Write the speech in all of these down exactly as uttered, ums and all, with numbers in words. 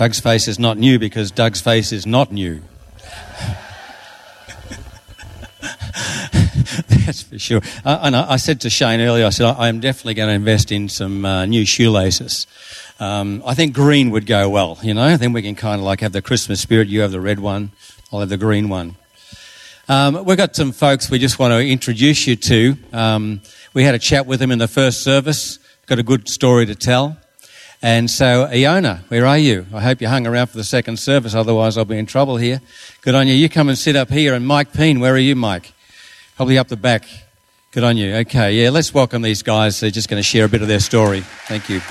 Doug's face is not new because Doug's face is not new. That's for sure. Uh, and I, I said to Shane earlier, I said, I, I am definitely going to invest in some uh, new shoelaces. Um, I think green would go well, you know. Then we can kind of like have the Christmas spirit. You have the red one, I'll have the green one. Um, we've got some folks we just want to introduce you to. Um, we had a chat with them in the first service. Got a good story to tell. And so, Iona, where are you? I hope you hung around for the second service, otherwise I'll be in trouble here. Good on you. You come and sit up here. And Mike Peen, where are you, Mike? Probably up the back. Good on you. Okay, yeah, let's welcome these guys. They're just going to share a bit of their story. Thank you.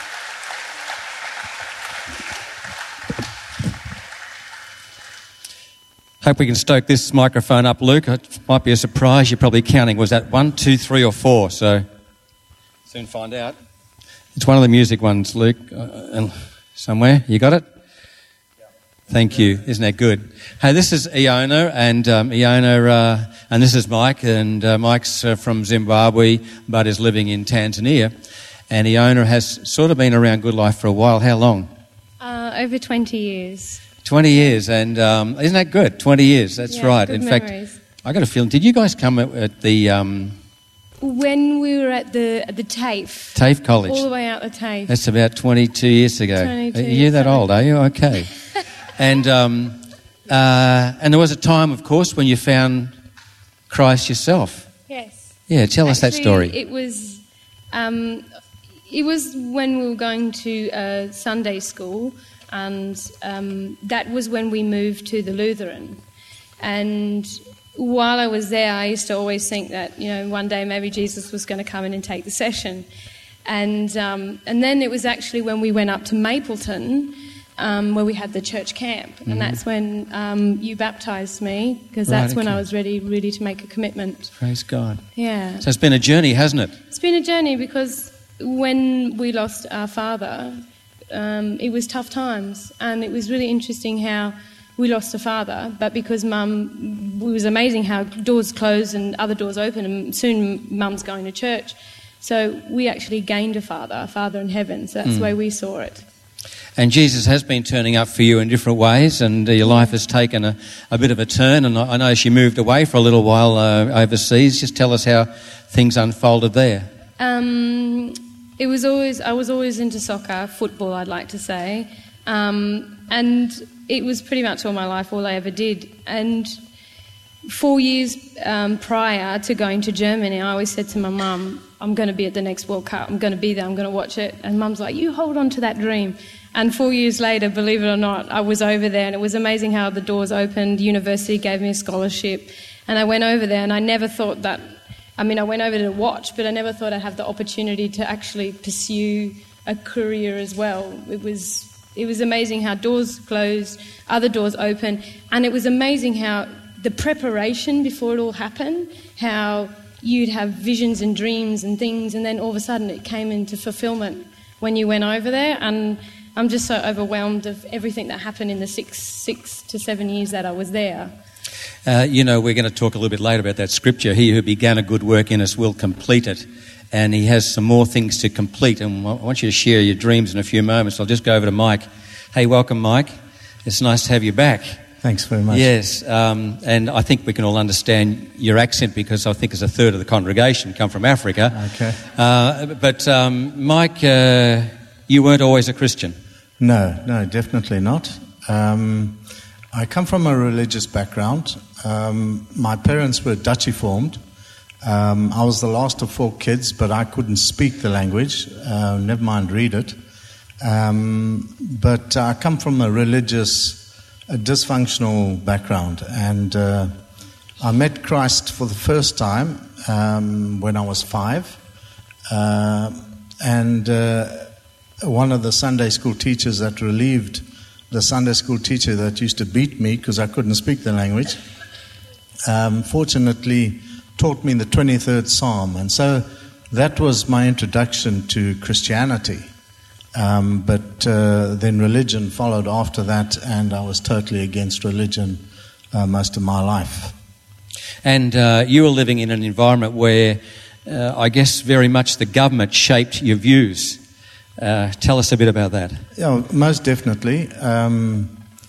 Hope we can stoke this microphone up, Luke. It might be a surprise. You're probably counting. Was that one, two, three, or four? So soon find out. It's one of the music ones, Luke. Uh, somewhere. You got it? Thank you. Isn't that good? Hey, this is Iona, and um, Iona, uh, and this is Mike, and uh, Mike's uh, from Zimbabwe, but is living in Tanzania. And Iona has sort of been around Good Life for a while. How long? Uh, over twenty years. twenty years, and um, isn't that good? twenty years, that's yeah, right. Good in memories. fact, I got a feeling, did you guys come at, at the... Um, when we were at the at the TAFE. TAFE College. All the way out the TAFE. That's about twenty-two years ago. twenty-two Are you that old, are you? Okay. and um, uh, and there was a time, of course, when you found Christ yourself. Yes. Yeah, tell Actually, us that story. It was, um, it was when we were going to uh, Sunday school, and um, that was when we moved to the Lutheran. And while I was there, I used to always think that, you know, one day maybe Jesus was going to come in and take the session. And um, and then it was actually when we went up to Mapleton, um, where we had the church camp. Mm-hmm. And that's when um, you baptised me, because right, that's okay. when I was ready, really to make a commitment. Praise God. Yeah. So it's been a journey, hasn't it? It's been a journey, because when we lost our father, um, it was tough times. And it was really interesting how we lost a father, but because Mum, it was amazing how doors closed and other doors opened, and soon Mum's going to church. So we actually gained a father, a father in heaven. So that's mm. the way we saw it. And Jesus has been turning up for you in different ways, and uh, your life has taken a, a bit of a turn. And I, I know she moved away for a little while uh, overseas. Just tell us how things unfolded there. Um, it was always I was always into soccer, football, I'd like to say, um, and it was pretty much all my life, all I ever did. And four years um, prior to going to Germany, I always said to my mum, I'm going to be at the next World Cup. I'm going to be there. I'm going to watch it. And Mum's like, you hold on to that dream. And four years later, believe it or not, I was over there, and it was amazing how the doors opened. University gave me a scholarship, and I went over there, and I never thought that, I mean, I went over to watch, but I never thought I'd have the opportunity to actually pursue a career as well. It was it was amazing how doors closed, other doors opened, and it was amazing how the preparation before it all happened, how you'd have visions and dreams and things, and then all of a sudden it came into fulfillment when you went over there. And I'm just so overwhelmed of everything that happened in the six six to seven years that I was there. Uh, you know, we're going to talk a little bit later about that scripture. He who began a good work in us will complete it. And he has some more things to complete. And I want you to share your dreams in a few moments. I'll just go over to Mike. Hey, welcome, Mike. It's nice to have you back. Thanks very much. Yes, um, and I think we can all understand your accent, because I think there's a third of the congregation come from Africa. Okay. Uh, but um, Mike, uh, you weren't always a Christian. No, no, definitely not. Um, I come from a religious background. Um, my parents were Dutch-formed. Um, I was the last of four kids, but I couldn't speak the language, uh, never mind read it. Um, but I come from a religious, a dysfunctional background, and uh, I met Christ for the first time um, when I was five, uh, and uh, one of the Sunday school teachers that relieved the Sunday school teacher that used to beat me because I couldn't speak the language, um, fortunately taught me the twenty-third Psalm. And so that was my introduction to Christianity. Um, but uh, then religion followed after that, and I was totally against religion uh, most of my life. And uh, you were living in an environment where uh, I guess very much the government shaped your views. Uh, tell us a bit about that. Yeah, most definitely. Um,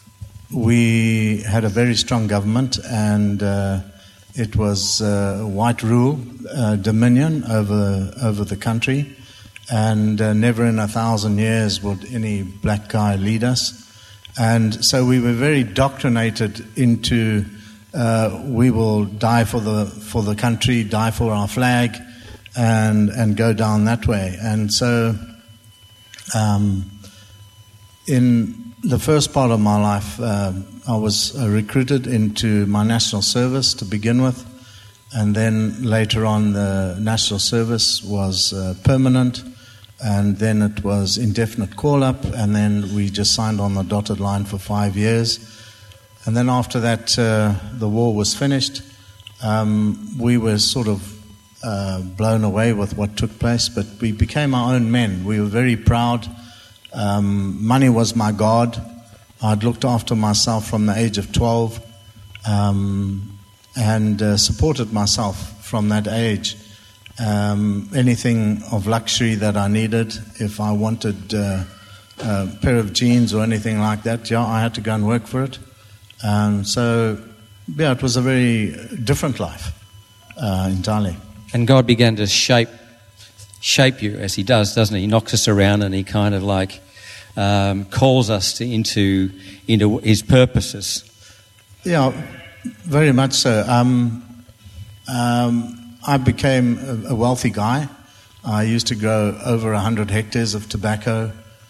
we had a very strong government, and uh, it was uh, white rule, uh, dominion over over the country, and uh, never in a thousand years would any black guy lead us. And so we were very doctrinated into uh, we will die for the for the country, die for our flag, and and go down that way. And so. Um, in the first part of my life, uh, I was uh, recruited into my national service to begin with, and then later on the national service was uh, permanent, and then it was indefinite call-up, and then we just signed on the dotted line for five years. And then after that, uh, the war was finished. Um, we were sort of Uh, blown away with what took place, but we became our own men. We were very proud. Um, money was my God. I'd looked after myself from the age of twelve, um, and uh, supported myself from that age. Um, anything of luxury that I needed, if I wanted uh, a pair of jeans or anything like that, yeah, I had to go and work for it. Um, so, yeah, it was a very different life uh, entirely. And God began to shape shape you, as he does, doesn't he? He knocks us around and he kind of like um, calls us to, into into his purposes. Yeah, very much so. Um, um, I became a, a wealthy guy. I used to grow over one hundred hectares of tobacco,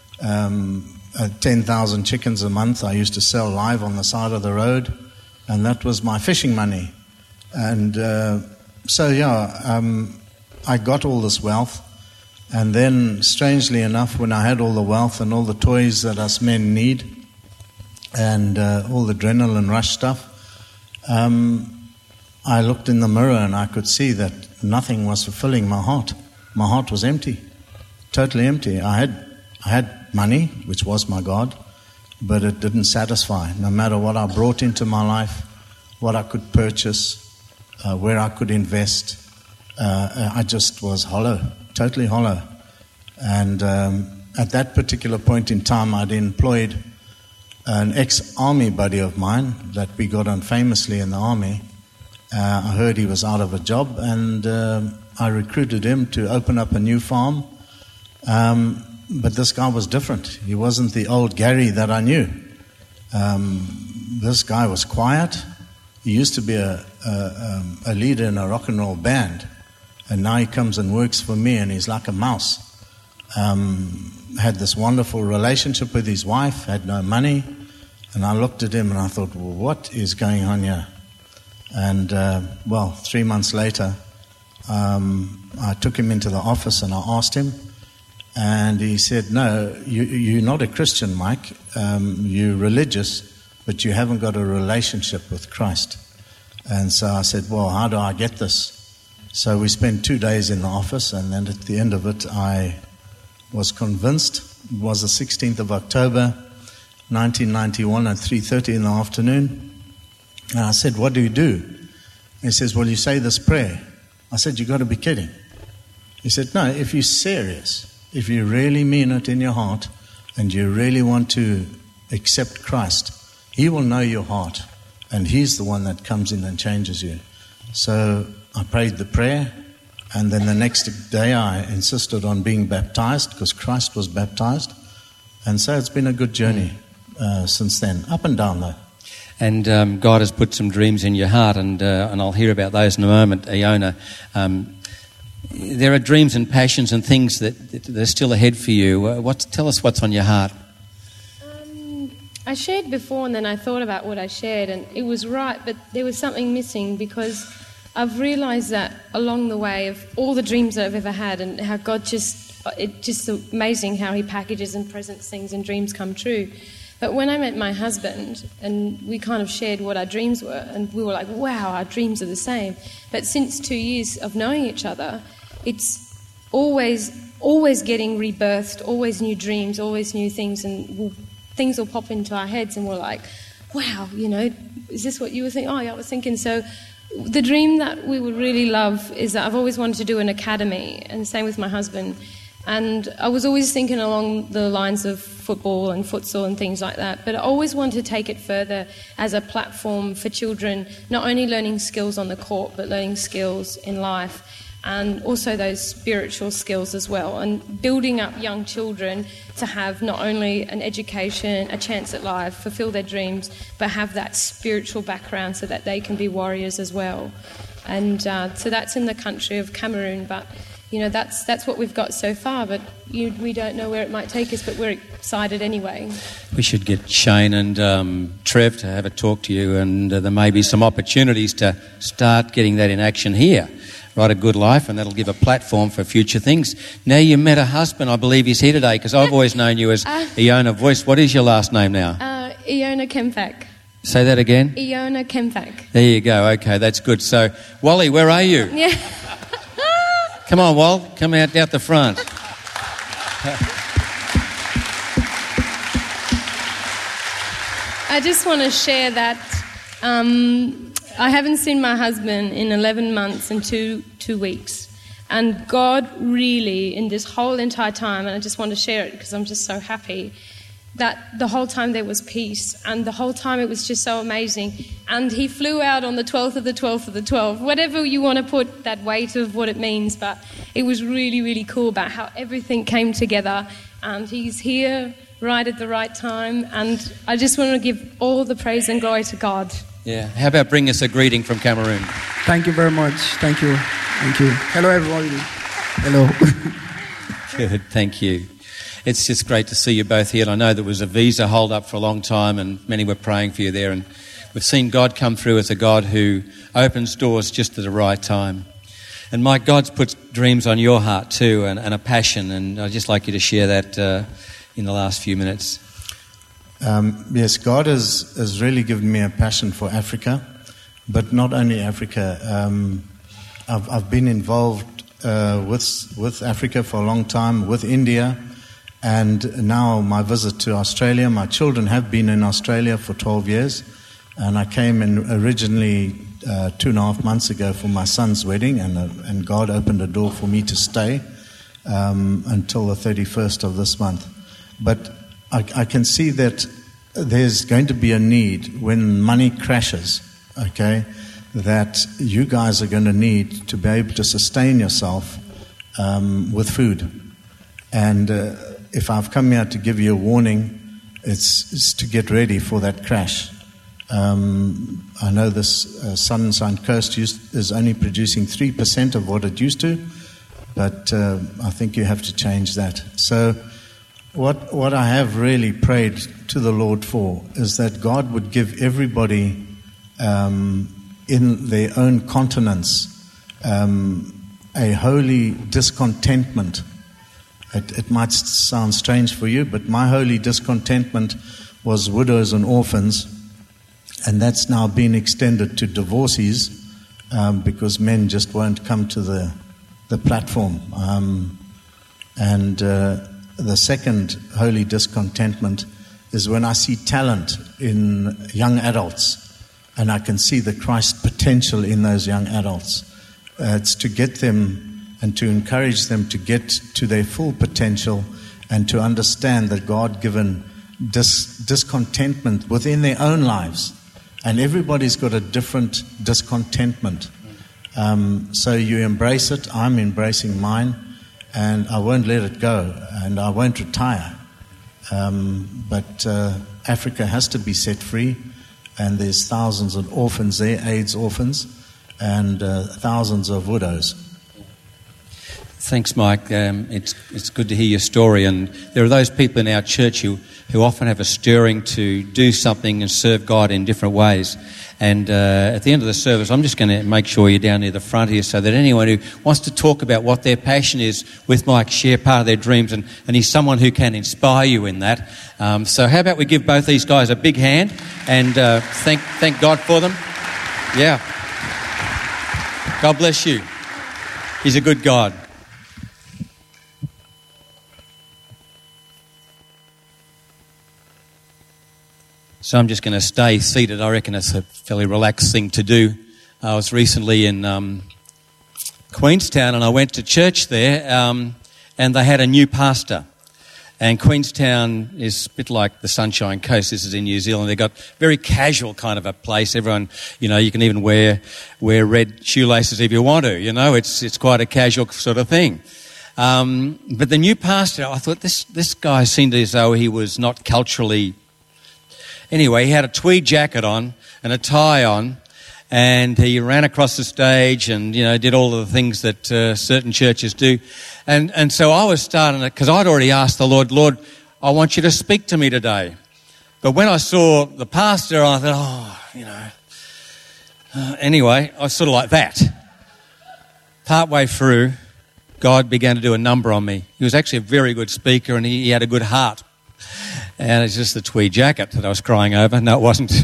um, uh, ten thousand chickens a month. I used to sell live on the side of the road, and that was my fishing money. And uh, So, yeah, um, I got all this wealth, and then, strangely enough, when I had all the wealth and all the toys that us men need, and uh, all the adrenaline rush stuff, um, I looked in the mirror and I could see that nothing was fulfilling my heart. My heart was empty, totally empty. I had, I had money, which was my God, but it didn't satisfy. No matter what I brought into my life, what I could purchase, Uh, where I could invest, uh, I just was hollow, totally hollow. And um, at that particular point in time, I'd employed an ex-army buddy of mine that we got on famously in the army. Uh, I heard he was out of a job, and uh, I recruited him to open up a new farm. Um, but this guy was different. He wasn't the old Gary that I knew. Um, this guy was quiet. He used to be a, a, um, a leader in a rock and roll band, and now he comes and works for me, and he's like a mouse. Um, had this wonderful relationship with his wife, had no money, and I looked at him and I thought, well, what is going on here? And, uh, well, three months later, um, I took him into the office and I asked him, and he said, no, you, you're not a Christian, Mike. Um, you're religious, but you haven't got a relationship with Christ. And so I said, well, how do I get this? So we spent two days in the office, and then at the end of it, I was convinced. It was the sixteenth of October, nineteen ninety-one at three thirty in the afternoon. And I said, what do you do? He says, well, you say this prayer. I said, you got to be kidding. He said, no, if you're serious, if you really mean it in your heart, and you really want to accept Christ, He will know your heart, and He's the one that comes in and changes you. So I prayed the prayer, and then the next day I insisted on being baptized because Christ was baptized. And so it's been a good journey uh, since then, up and down though. And um, God has put some dreams in your heart, and uh, and I'll hear about those in a moment, Iona. Um, there are dreams and passions and things that, that are still ahead for you. Uh, what's, tell us what's on your heart. I shared before, and then I thought about what I shared, and it was right, but there was something missing, because I've realised that along the way of all the dreams that I've ever had, and how God just, it's just amazing how He packages and presents things and dreams come true. But when I met my husband, and we kind of shared what our dreams were, and we were like, wow, our dreams are the same. But since two years of knowing each other, it's always, always getting rebirthed, always new dreams, always new things, and we'll things will pop into our heads and we're like, wow, you know, is this what you were thinking? Oh, yeah, I was thinking. So the dream that we would really love is that I've always wanted to do an academy, and same with my husband. And I was always thinking along the lines of football and futsal and things like that, but I always wanted to take it further as a platform for children, not only learning skills on the court, but learning skills in life, and also those spiritual skills as well, and building up young children to have not only an education, a chance at life, fulfill their dreams, but have that spiritual background so that they can be warriors as well. And uh, so that's in the country of Cameroon, but you know, that's that's what we've got so far, but you, we don't know where it might take us, but we're excited anyway. We should get Shane and um, Trev to have a talk to you, and uh, there may be some opportunities to start getting that in action here. Write a good life, and that'll give a platform for future things. Now you met a husband, I believe he's here today, because I've always known you as uh, Iona Voice. What is your last name now? Uh, Iona Kempak. Say that again? Iona Kempak. There you go. Okay, that's good. So, Wally, where are you? Yeah. Come on, Wal. Come out out the front. I just want to share that um, I haven't seen my husband in eleven months and two two weeks. And God really, in this whole entire time, and I just want to share it because I'm just so happy, that the whole time there was peace, and the whole time it was just so amazing. And he flew out on the twelfth of the twelfth of the twelfth, whatever you want to put that weight of what it means, but it was really, really cool about how everything came together, and he's here right at the right time, and I just want to give all the praise and glory to God. Yeah. How about bring us a greeting from Cameroon? Thank you very much. Thank you. Thank you. Hello, everybody. Hello. Good. Thank you. It's just great to see you both here. And I know there was a visa hold up for a long time, and many were praying for you there. And we've seen God come through as a God who opens doors just at the right time. And Mike, God's put dreams on your heart too, and, and a passion. And I'd just like you to share that uh, in the last few minutes. Um, yes, God has, has really given me a passion for Africa, but not only Africa. Um, I've, I've been involved uh, with with Africa for a long time, with India. And now my visit to Australia, my children have been in Australia for twelve years, and I came in originally uh, two and a half months ago for my son's wedding, and uh, and God opened a door for me to stay um, until the thirty-first of this month. But I, I can see that there's going to be a need when money crashes, okay, that you guys are going to need to be able to sustain yourself um, with food. And uh, if I've come here to give you a warning, it's, it's to get ready for that crash. Um, I know this uh, Sunshine Coast used, is only producing three percent of what it used to, but uh, I think you have to change that. So what what I have really prayed to the Lord for is that God would give everybody um, in their own continents um, a holy discontentment. It, it might sound strange for you, but my holy discontentment was widows and orphans, and that's now been extended to divorcees um, because men just won't come to the the platform. Um, and uh, the second holy discontentment is when I see talent in young adults, and I can see the Christ potential in those young adults. Uh, it's to get them and to encourage them to get to their full potential and to understand the God-given dis- discontentment within their own lives. And everybody's got a different discontentment. Um, so you embrace it. I'm embracing mine, and I won't let it go, and I won't retire. Um, but uh, Africa has to be set free, and there's thousands of orphans there, AIDS orphans, and uh, thousands of widows. Thanks, Mike. Um, it's it's good to hear your story. And there are those people in our church who, who often have a stirring to do something and serve God in different ways. And uh, at the end of the service, I'm just going to make sure you're down near the front here so that anyone who wants to talk about what their passion is with Mike, share part of their dreams. And, and he's someone who can inspire you in that. Um, so how about we give both these guys a big hand and uh, thank thank God for them. Yeah. God bless you. He's a good God. So I'm just going to stay seated. I reckon it's a fairly relaxed thing to do. I was recently in um, Queenstown and I went to church there. Um, and they had a new pastor. And Queenstown is a bit like the Sunshine Coast. This is in New Zealand. They've got very casual kind of a place. Everyone, you know, you can even wear wear red shoelaces if you want to. You know, it's it's quite a casual sort of thing. Um, but the new pastor, I thought this this guy seemed as though he was not culturally. Anyway, he had a tweed jacket on and a tie on, and he ran across the stage and, you know, did all of the things that uh, certain churches do. And and so I was starting it, because I'd already asked the Lord, Lord, I want you to speak to me today. But when I saw the pastor, I thought, oh, you know. Uh, anyway, I was sort of like that. Partway through, God began to do a number on me. He was actually a very good speaker, and he, he had a good heart. And it's just the tweed jacket that I was crying over. No, it wasn't.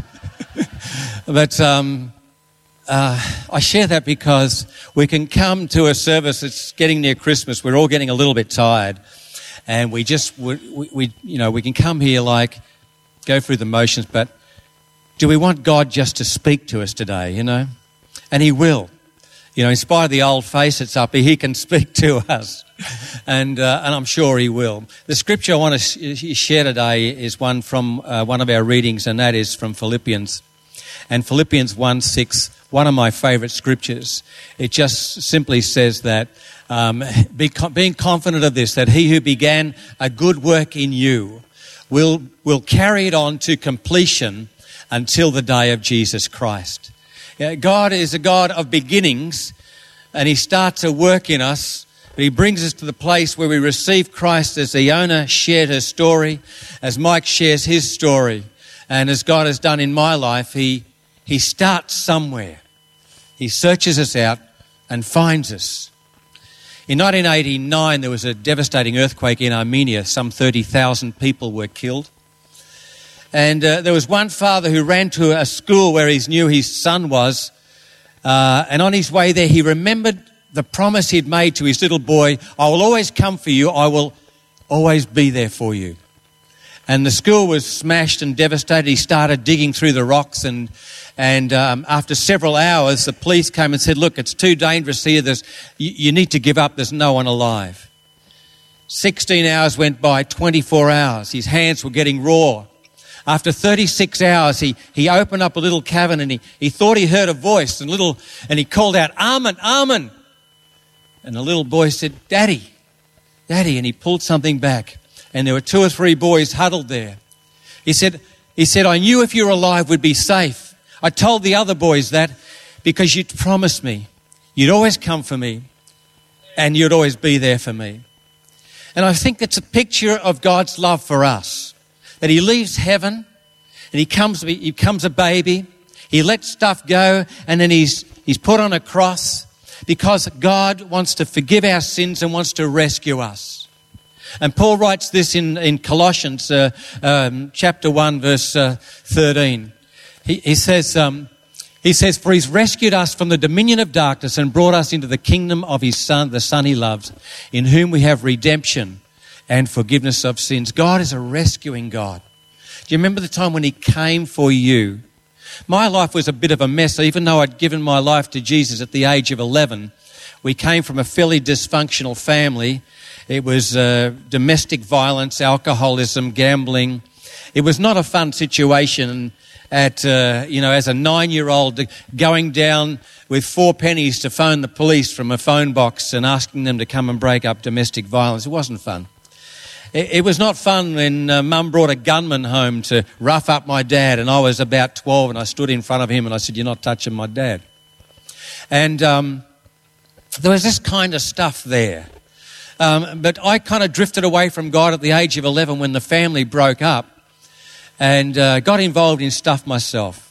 But um, uh, I share that because we can come to a service that's getting near Christmas. We're all getting a little bit tired, and we just we, we you know we can come here like go through the motions. But do we want God just to speak to us today? You know, and He will. You know, in spite of the old face that's up, He can speak to us, and uh, and I'm sure He will. The scripture I want to share today is one from uh, one of our readings, and that is from Philippians. And Philippians one six, one of my favourite scriptures. It just simply says that, um, be, being confident of this, that He who began a good work in you will will carry it on to completion until the day of Jesus Christ. Yeah, God is a God of beginnings, and He starts a work in us. But He brings us to the place where we receive Christ, as Iona shared her story, as Mike shares his story, and as God has done in my life. He He starts somewhere. He searches us out and finds us. In nineteen eighty-nine, there was a devastating earthquake in Armenia. Some thirty thousand people were killed. And uh, there was one father who ran to a school where he knew his son was. Uh, and on his way there, he remembered the promise he'd made to his little boy, I will always come for you. I will always be there for you. And the school was smashed and devastated. He started digging through the rocks, and and um, after several hours, the police came and said, look, it's too dangerous here. There's, you, you need to give up. There's no one alive. sixteen hours went by, twenty-four hours. His hands were getting raw. After thirty-six hours, he, he opened up a little cavern, and he, he thought he heard a voice, and little and he called out, Armin, Armin. And the little boy said, Daddy, Daddy. And he pulled something back. And there were two or three boys huddled there. He said, he said, I knew if you were alive we'd be safe. I told the other boys that because you'd promised me. You'd always come for me, and you'd always be there for me. And I think it's a picture of God's love for us. That He leaves heaven, and He comes, he becomes a baby. He lets stuff go, and then he's, he's put on a cross because God wants to forgive our sins and wants to rescue us. And Paul writes this in, in Colossians uh, um, chapter one, verse uh, thirteen. He, he says, um, he says, for He's rescued us from the dominion of darkness and brought us into the kingdom of His Son, the Son He loves, in whom we have redemption and forgiveness of sins. God is a rescuing God. Do you remember the time when He came for you? My life was a bit of a mess. Even though I'd given my life to Jesus at the age of eleven, we came from a fairly dysfunctional family. It was uh, domestic violence, alcoholism, gambling. It was not a fun situation. At uh, you know, as a nine-year-old, going down with four pennies to phone the police from a phone box and asking them to come and break up domestic violence. It wasn't fun. It, it was not fun when uh, Mum brought a gunman home to rough up my dad, and I was about twelve, and I stood in front of him and I said, "You're not touching my dad." And um, there was this kind of stuff there. Um, but I kind of drifted away from God at the age of eleven when the family broke up, and uh, got involved in stuff myself.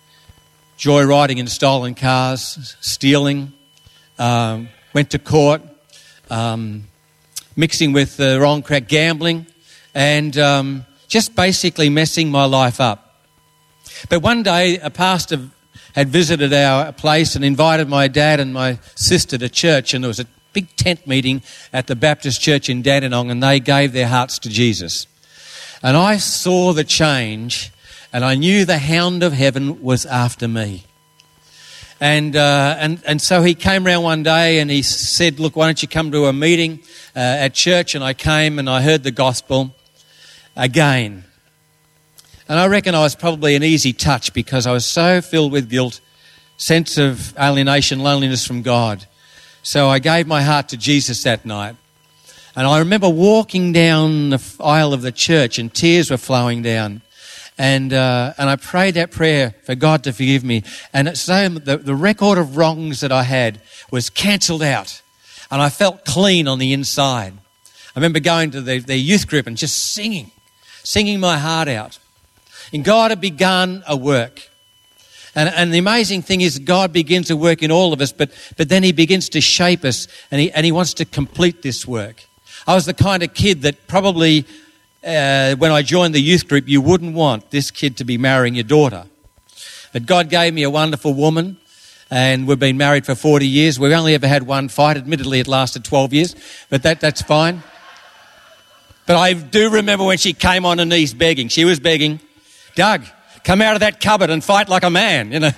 Joyriding in stolen cars, stealing, um, went to court, um, mixing with the wrong crowd, gambling, and um, just basically messing my life up. But one day a pastor had visited our place and invited my dad and my sister to church, and there was a big tent meeting at the Baptist church in Dandenong, and they gave their hearts to Jesus. And I saw the change, and I knew the hound of heaven was after me. And, uh, and, and so he came round one day and he said, look, why don't you come to a meeting uh, at church? And I came and I heard the gospel again. And I reckon I was probably an easy touch because I was so filled with guilt, sense of alienation, loneliness from God. So I gave my heart to Jesus that night. And I remember walking down the aisle of the church and tears were flowing down. And uh, and I prayed that prayer for God to forgive me. And it's so the, the record of wrongs that I had was cancelled out. And I felt clean on the inside. I remember going to the, the youth group and just singing, singing my heart out. And God had begun a work. And, and the amazing thing is God begins a work in all of us, but, but then he begins to shape us and he, and he wants to complete this work. I was the kind of kid that probably, uh, when I joined the youth group, you wouldn't want this kid to be marrying your daughter. But God gave me a wonderful woman, and we've been married for forty years. We've only ever had one fight. Admittedly, it lasted twelve years, but that, that's fine. But I do remember when she came on her knees begging. She was begging, Doug, come out of that cupboard and fight like a man, you know.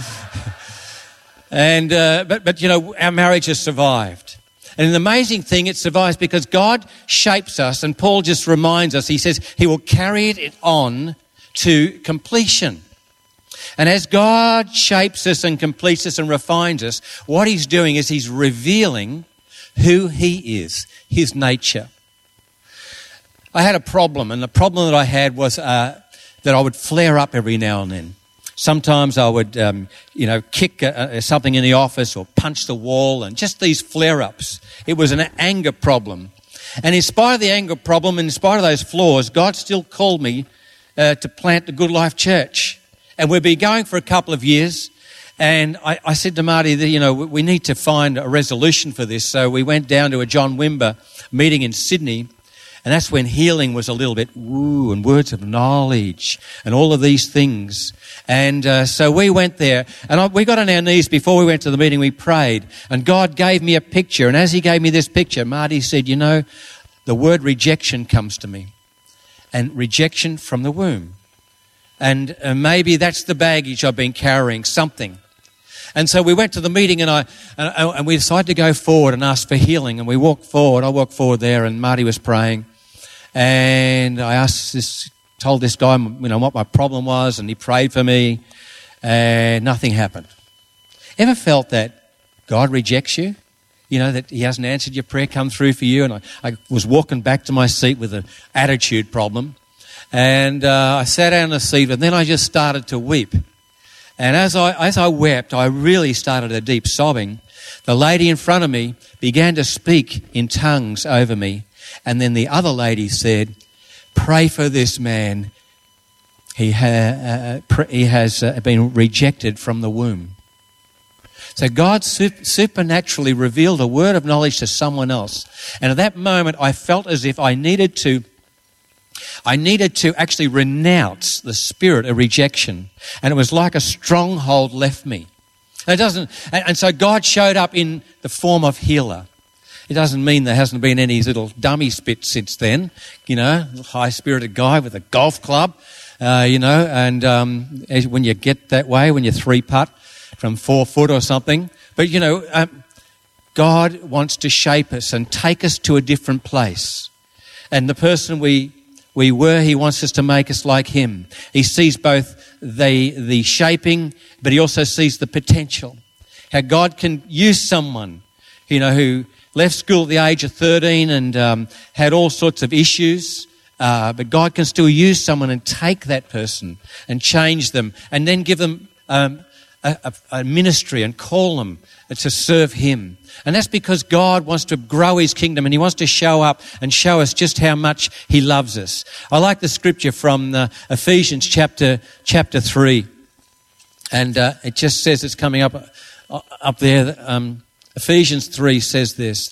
and uh, but, but, you know, our marriage has survived. And the amazing thing, it survives because God shapes us, and Paul just reminds us, he says he will carry it on to completion. And as God shapes us and completes us and refines us, what he's doing is he's revealing who he is, his nature. I had a problem, and the problem that I had was uh, that I would flare up every now and then. Sometimes I would, um, you know, kick uh, something in the office or punch the wall, and just these flare-ups. It was an anger problem. And in spite of the anger problem, in spite of those flaws, God still called me uh, to plant the Good Life Church. And we've been going for a couple of years. And I, I said to Marty that, you know, we need to find a resolution for this. So we went down to a John Wimber meeting in Sydney. And that's when healing was a little bit woo, and words of knowledge and all of these things. And uh, so we went there, and I, we got on our knees before we went to the meeting. We prayed, and God gave me a picture. And as he gave me this picture, Marty said, you know, the word rejection comes to me, and rejection from the womb. And uh, maybe that's the baggage I've been carrying, something. And so we went to the meeting, and I and, and we decided to go forward and ask for healing. And we walked forward. I walked forward there, and Marty was praying. And I asked this, told this guy, you know, what my problem was, and he prayed for me, and nothing happened. Ever felt that God rejects you? You know, that he hasn't answered your prayer, come through for you? And I, I was walking back to my seat with an attitude problem, and uh, I sat down in the seat, and then I just started to weep. And as I as I wept, I really started a deep sobbing. The lady in front of me began to speak in tongues over me. And then the other lady said, pray for this man. He, ha- uh, pr- he has uh, been rejected from the womb. So God super- supernaturally revealed a word of knowledge to someone else. And at that moment, I felt as if I needed to I needed to actually renounce the spirit of rejection. And it was like a stronghold left me. It doesn't, and, and so God showed up in the form of healer. It doesn't mean there hasn't been any little dummy spit since then, you know, high-spirited guy with a golf club, uh, you know, and um, when you get that way, when you three-putt from four foot or something. But, you know, um, God wants to shape us and take us to a different place. And the person we we were, he wants us to make us like him. He sees both the the shaping, but he also sees the potential. How God can use someone, you know, who left school at the age of thirteen and um, had all sorts of issues, uh, but God can still use someone and take that person and change them and then give them um, a, a, a ministry and call them to serve him. And that's because God wants to grow his kingdom, and he wants to show up and show us just how much he loves us. I like the scripture from uh, Ephesians chapter chapter three, and uh, it just says, it's coming up uh, up there. Um, Ephesians three says this.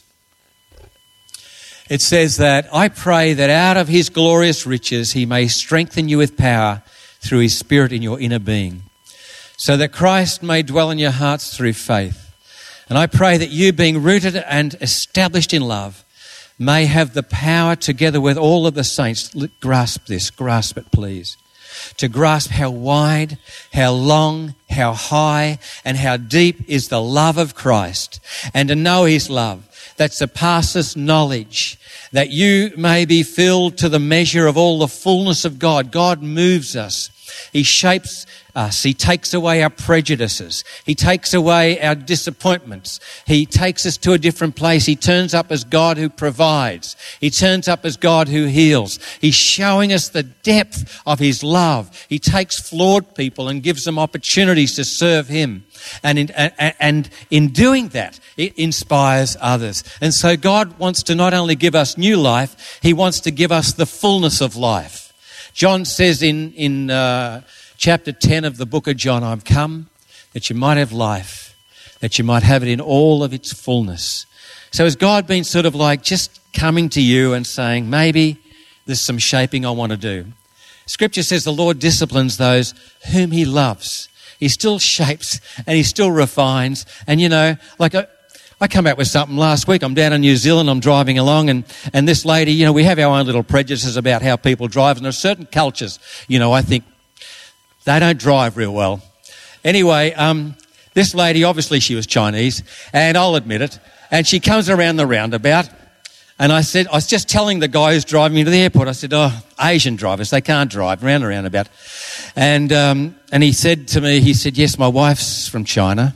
It says that, I pray that out of his glorious riches he may strengthen you with power through his Spirit in your inner being, so that Christ may dwell in your hearts through faith. And I pray that you, being rooted and established in love, may have the power, together with all of the saints, grasp this, grasp it please, to grasp how wide, how long, how high, and how deep is the love of Christ, and to know his love that surpasses knowledge, that you may be filled to the measure of all the fullness of God. God moves us. He shapes us. He takes away our prejudices. He takes away our disappointments. He takes us to a different place. He turns up as God who provides. He turns up as God who heals. He's showing us the depth of his love. He takes flawed people and gives them opportunities to serve him. And in, and, and in doing that, it inspires others. And so God wants to not only give us new life, he wants to give us the fullness of life. John says in, in uh, chapter ten of the book of John, I've come that you might have life, that you might have it in all of its fullness. So has God been sort of like just coming to you and saying, maybe there's some shaping I want to do? Scripture says the Lord disciplines those whom he loves. He still shapes and he still refines. And, you know, like a, I come out with something last week. I'm down in New Zealand. I'm driving along and, and this lady, you know, we have our own little prejudices about how people drive. And there are certain cultures, you know, I think they don't drive real well. Anyway, um, this lady, obviously she was Chinese, and I'll admit it. And she comes around the roundabout. And I said, I was just telling the guy who's driving me to the airport, I said, oh, Asian drivers, they can't drive around the roundabout. And, um, and he said to me, he said, yes, my wife's from China.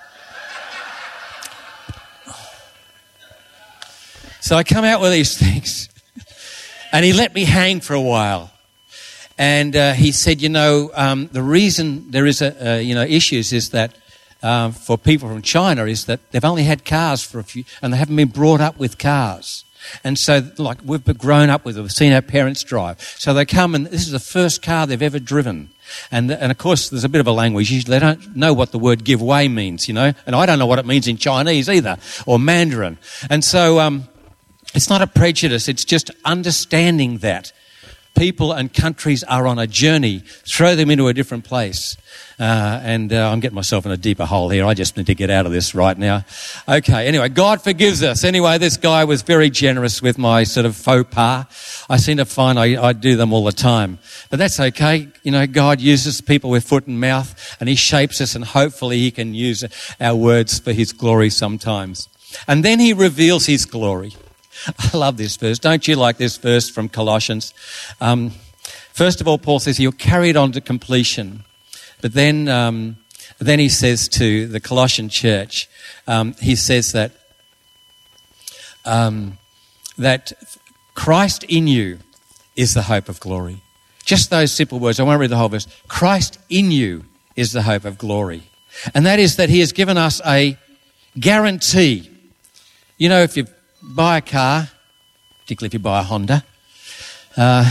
So I come out with these things, and he let me hang for a while. And uh, he said, you know, um, the reason there is a, uh, you know, issues is that uh, for people from China is that they've only had cars for a few, and they haven't been brought up with cars. And so, like, we've grown up with it, we've seen our parents drive. So they come, and this is the first car they've ever driven. And, and of course, there's a bit of a language. Usually they don't know what the word give way means, you know. And I don't know what it means in Chinese either, or Mandarin. And so um, it's not a prejudice. It's just understanding that people and countries are on a journey. Throw them into a different place. Uh, and uh, I'm getting myself in a deeper hole here. I just need to get out of this right now. Okay, anyway, God forgives us. Anyway, this guy was very generous with my sort of faux pas. I seem to find I, I do them all the time. But that's okay. You know, God uses people with foot and mouth, and he shapes us, and hopefully he can use our words for his glory sometimes. And then he reveals his glory. I love this verse. Don't you like this verse from Colossians? Um, first of all, Paul says he'll carry it on to completion. But then um, then he says to the Colossian church, um, he says that um, that Christ in you is the hope of glory. Just those simple words. I won't read the whole verse. Christ in you is the hope of glory. And that is that he has given us a guarantee. You know, if you buy a car, particularly if you buy a Honda, uh,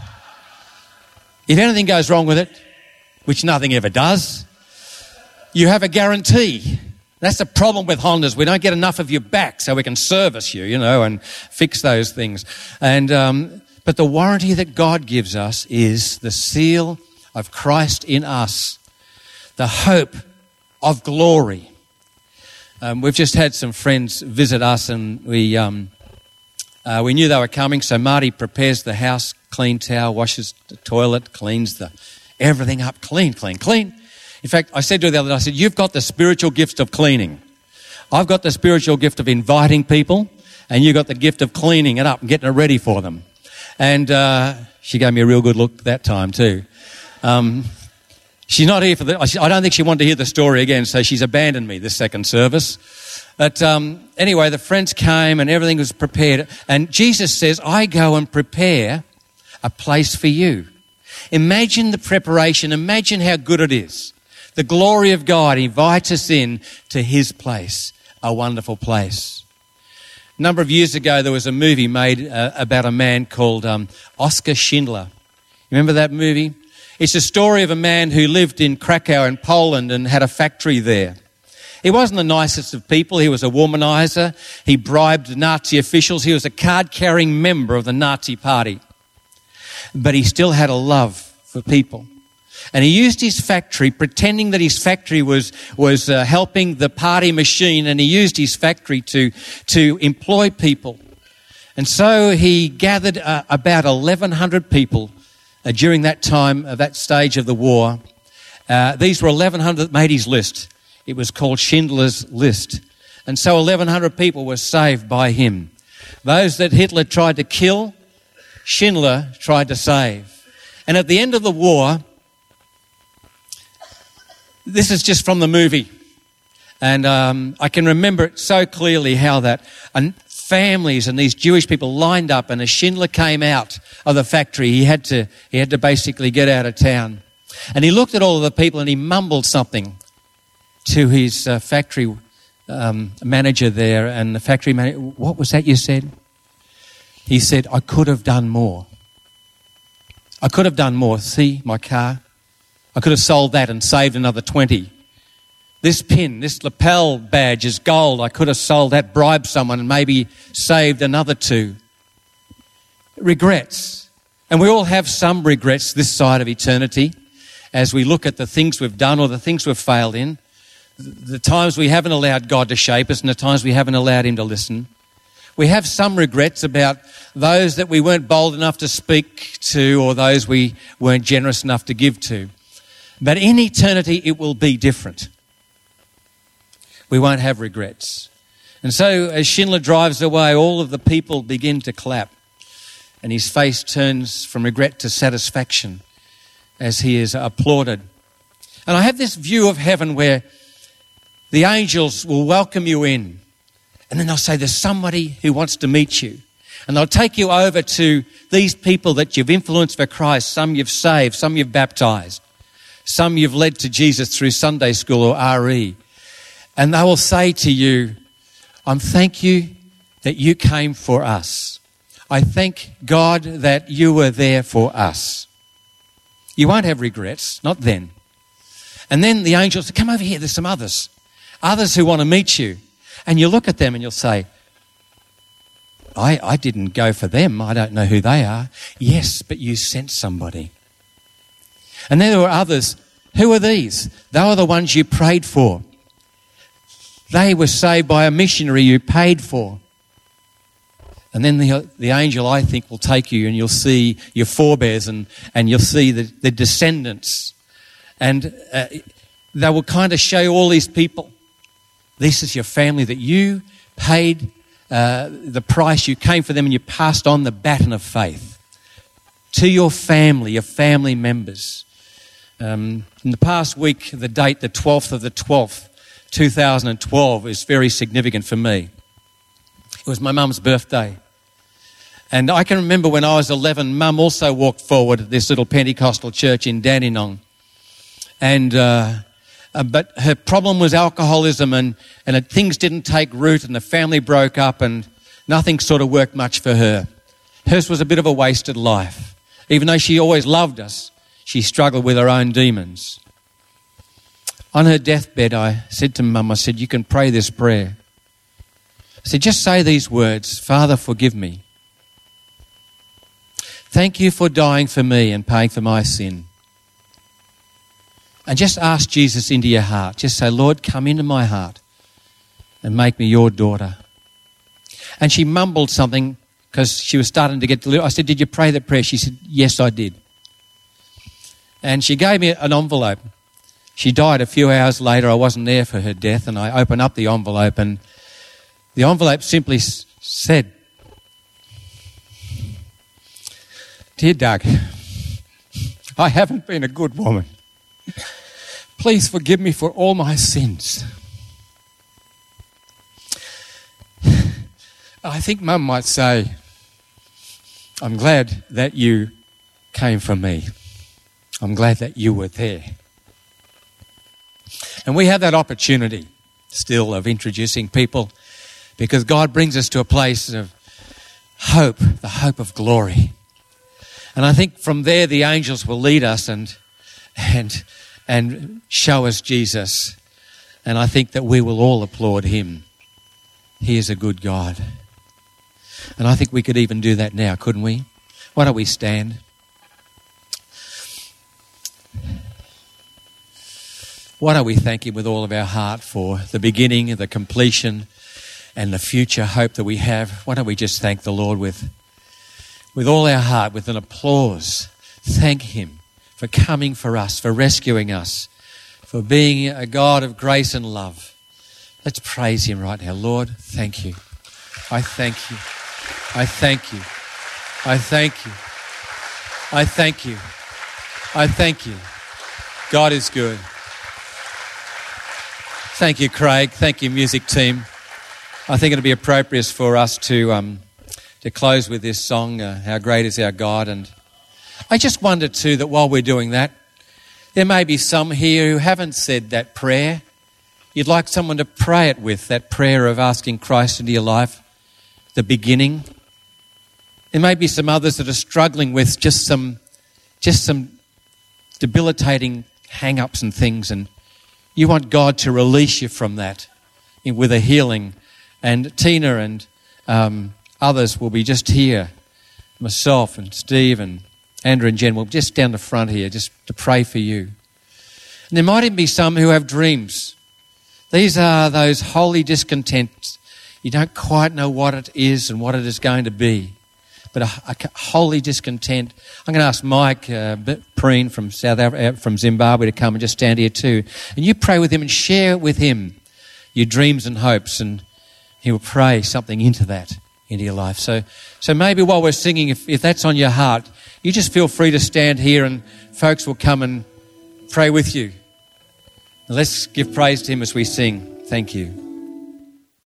if anything goes wrong with it, which nothing ever does, you have a guarantee. That's the problem with Hondas. We don't get enough of you back so we can service you, you know, and fix those things. And um, but the warranty that God gives us is the seal of Christ in us, the hope of glory. Um, we've just had some friends visit us, and we um, uh, we knew they were coming, so Marty prepares the house, clean towel, washes the toilet, cleans the everything up, clean, clean, clean. In fact, I said to her the other day, I said, you've got the spiritual gift of cleaning. I've got the spiritual gift of inviting people, and you've got the gift of cleaning it up and getting it ready for them. And uh, she gave me a real good look that time too. Um, she's not here for the... I don't think she wanted to hear the story again, so she's abandoned me this second service. But um, anyway, the friends came and everything was prepared. And Jesus says, I go and prepare a place for you. Imagine the preparation. Imagine how good it is. The glory of God invites us in to his place, a wonderful place. A number of years ago, there was a movie made uh, about a man called um, Oskar Schindler. You remember that movie? It's a story of a man who lived in Krakow in Poland and had a factory there. He wasn't the nicest of people. He was a womanizer. He bribed Nazi officials. He was a card-carrying member of the Nazi party. But he still had a love for people. And he used his factory, pretending that his factory was was uh, helping the party machine, and he used his factory to, to employ people. And so he gathered uh, about eleven hundred people uh, during that time, uh, that stage of the war. Uh, these were eleven hundred that made his list. It was called Schindler's List. And so eleven hundred people were saved by him. Those that Hitler tried to kill, Schindler tried to save. And at the end of the war, this is just from the movie. And um, I can remember it so clearly how that and families and these Jewish people lined up, and as Schindler came out of the factory, he had to he had to basically get out of town. And he looked at all of the people and he mumbled something to his uh, factory um, manager there. And the factory manager, what was that you said? He said, I could have done more. I could have done more. See my car? I could have sold that and saved another twenty. This pin, this lapel badge is gold. I could have sold that, bribed someone and maybe saved another two. Regrets. And we all have some regrets this side of eternity as we look at the things we've done or the things we've failed in, the times we haven't allowed God to shape us and the times we haven't allowed him to listen. We have some regrets about those that we weren't bold enough to speak to or those we weren't generous enough to give to. But in eternity, it will be different. We won't have regrets. And so as Schindler drives away, all of the people begin to clap. And his face turns from regret to satisfaction as he is applauded. And I have this view of heaven where the angels will welcome you in. And then they'll say, there's somebody who wants to meet you. And they'll take you over to these people that you've influenced for Christ. Some you've saved, some you've baptized. Some you've led to Jesus through Sunday school or R E. And they will say to you, I thank you that you came for us. I thank God that you were there for us. You won't have regrets, not then. And then the angels say, come over here, there's some others. Others who want to meet you. And you look at them and you'll say, I, I didn't go for them. I don't know who they are. Yes, but you sent somebody. And then there were others. Who are these? They were the ones you prayed for. They were saved by a missionary you paid for. And then the the angel, I think, will take you and you'll see your forebears and, and you'll see the, the descendants. And uh, they will kind of show all these people. This is your family that you paid uh, the price. You came for them and you passed on the baton of faith to your family, your family members. Um, in the past week, the date, the twelfth of the twelfth, two thousand twelve, is very significant for me. It was my mum's birthday. And I can remember when I was eleven, Mum also walked forward at this little Pentecostal church in Dandenong. And, uh, uh, but her problem was alcoholism and, and it, things didn't take root and the family broke up and nothing sort of worked much for her. Hers was a bit of a wasted life. Even though she always loved us, she struggled with her own demons. On her deathbed, I said to Mum, I said, you can pray this prayer. I said, just say these words, Father, forgive me. Thank you for dying for me and paying for my sin. And just ask Jesus into your heart. Just say, Lord, come into my heart and make me your daughter. And she mumbled something because she was starting to get delivered. I said, did you pray that prayer? She said, yes, I did. And she gave me an envelope. She died a few hours later. I wasn't there for her death. And I opened up the envelope and the envelope simply said, Dear Doug, I haven't been a good woman. Please forgive me for all my sins. I think Mum might say, I'm glad that you came for me. I'm glad that you were there. And we have that opportunity still of introducing people because God brings us to a place of hope, the hope of glory. And I think from there the angels will lead us and and and show us Jesus. And I think that we will all applaud him. He is a good God. And I think we could even do that now, couldn't we? Why don't we stand? Why don't we thank him with all of our heart for the beginning, the completion, and the future hope that we have? Why don't we just thank the Lord with, with all our heart, with an applause? thank him for coming for us, for rescuing us, for being a God of grace and love. Let's praise him right now. Lord, thank you. I thank you. I thank you. I thank you. I thank you. I thank you. God is good. Thank you, Craig. Thank you, music team. I think it'll be appropriate for us to um, to close with this song, uh, How Great Is Our God. And I just wonder too that while we're doing that, there may be some here who haven't said that prayer. You'd like someone to pray it with, that prayer of asking Christ into your life, the beginning. There may be some others that are struggling with just some, just some debilitating hang-ups and things, and you want God to release you from that in, with a healing. And Tina and um, others will be just here, myself and Steve and Andrew and Jen will just down the front here just to pray for you. And there might even be some who have dreams. These are those holy discontents. You don't quite know what it is and what it is going to be, but a, a holy discontent. I'm going to ask Mike uh, Preen from South Af- from Zimbabwe to come and just stand here too. And you pray with him and share with him your dreams and hopes, and he will pray something into that, into your life. So, so maybe while we're singing, if, if that's on your heart, you just feel free to stand here and folks will come and pray with you. Let's give praise to him as we sing. Thank you.